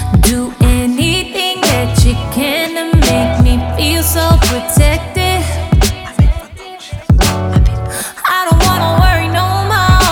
Do anything that you can to make me feel so protected. I don't wanna worry no more.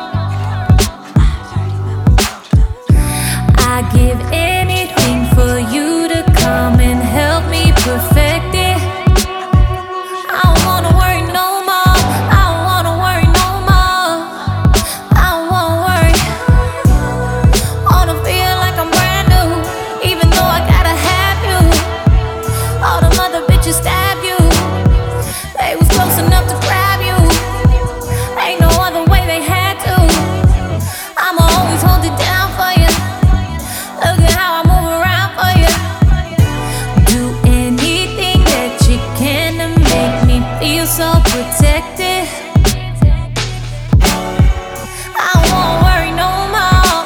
I give anything for you to come and help me perfect it. I don't wanna worry no more. I don't wanna worry no more. I don't wanna worry. Wanna feel like I'm brand new, even though I gotta have you. All them other bitches stab you. They was close enough to grab you. Ain't no other way they had to. I'ma always hold it down for you. Look at how I move around for you. Do anything that you can to make me feel so protected. I won't worry no more.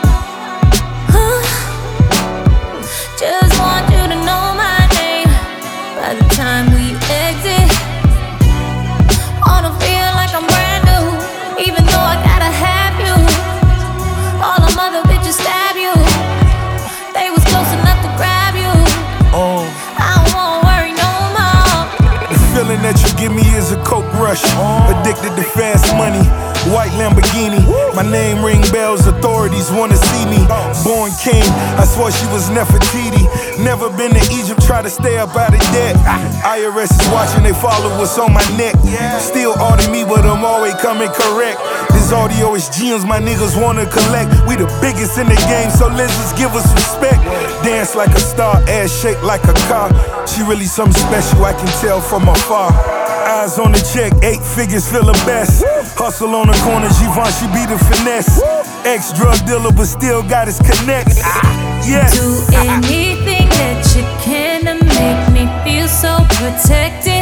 Just want you to know my name by the time we exit. Wanna feel like I'm brand new, even though I gotta have you. All them other bitches stab you. They was close enough to grab you. I won't worry no more. The feeling that you give me is a coke rush. Addicted to fast money, white Lamborghini. My name ring bells, authorities wanna see me. Born king, I swore she was Nefertiti. Never been to Egypt, try to stay up out of debt. IRS is watching, they follow what's on my neck. Still audit me, but I'm always coming correct. This audio is gems my niggas wanna collect. We the biggest in the game, so let's just give us respect. Dance like a star, ass shake like a car. She really something special, I can tell from afar. Eyes on the check, 8 figures feel the best. Hustle on the corner, Givenchy, she be the finesse. Ex-drug dealer, but still got his connects. Yes. Do anything that you can to make me feel so protected.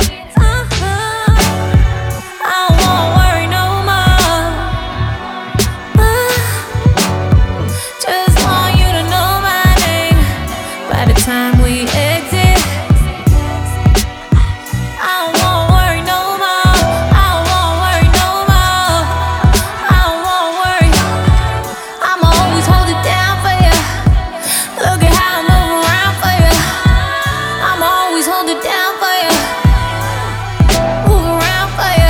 I won't worry no more. Just want you to know my name by the time we exit. I won't worry no more. I won't worry no more. I won't worry. I'ma always hold it down for you. Look at how I move around for you. I'ma always hold it down for you. Move around for you.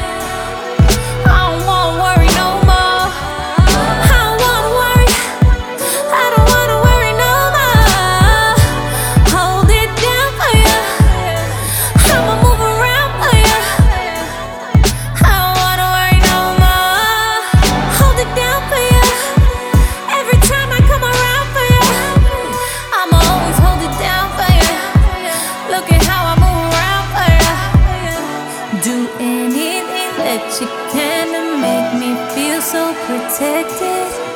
I don't wanna worry no more. I don't wanna worry. I don't wanna worry no more. Hold it down for you. I'ma move around for you. I don't wanna worry no more. Hold it down for you. Every time I come around for you, I'ma always hold it down for you. Look at how I move around for you. Do anything that you can to make me feel so protected.